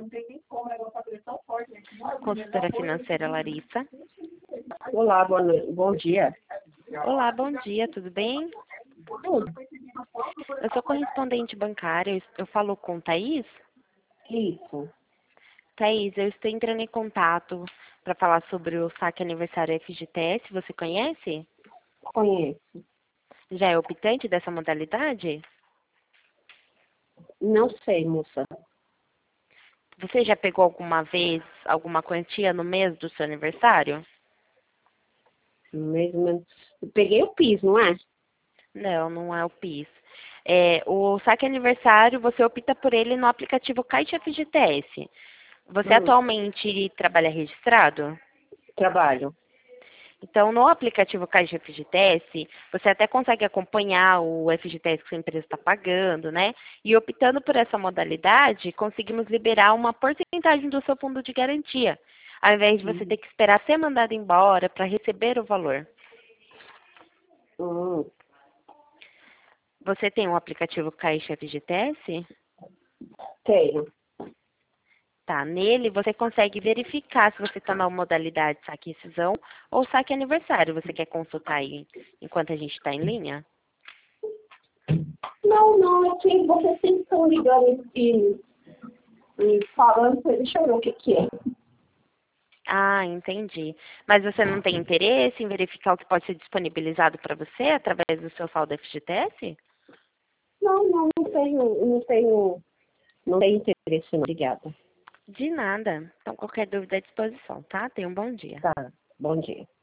Consultora financeira Larissa. Olá, bom dia. Olá, bom dia, tudo bem? Tudo. Eu sou correspondente bancária, eu falo com Thaís. Isso, Thaís, eu estou entrando em contato para falar sobre o saque aniversário FGTS, você conhece? conheço. Já é optante dessa modalidade? Não sei, moça. Você já pegou alguma vez alguma quantia no mês do seu aniversário? Mesmo, eu peguei o PIS, não é? Não, não é o PIS. O saque aniversário, você opta por ele no aplicativo Caixa FGTS. Você Hum, atualmente trabalha registrado? trabalho. Então, no aplicativo Caixa FGTS, você até consegue acompanhar o FGTS que sua empresa está pagando, né? E optando por essa modalidade, conseguimos liberar uma porcentagem do seu fundo de garantia, ao invés de você ter que esperar ser mandado embora para receber o valor. Hum, Você tem um aplicativo Caixa FGTS? tenho. Tá, nele você consegue verificar se você está na modalidade saque e rescisão ou saque aniversário. Você quer consultar aí enquanto a gente está em linha? Não, é que vocês sempre estão ligando e falando, deixa eu ver o que é. Ah, entendi. Mas você não tem interesse em verificar o que pode ser disponibilizado para você através do seu saldo FGTS? Não tenho interesse, não. Obrigada. De nada. Então, qualquer dúvida à disposição, tá? Tenha um bom dia. Tá, bom dia.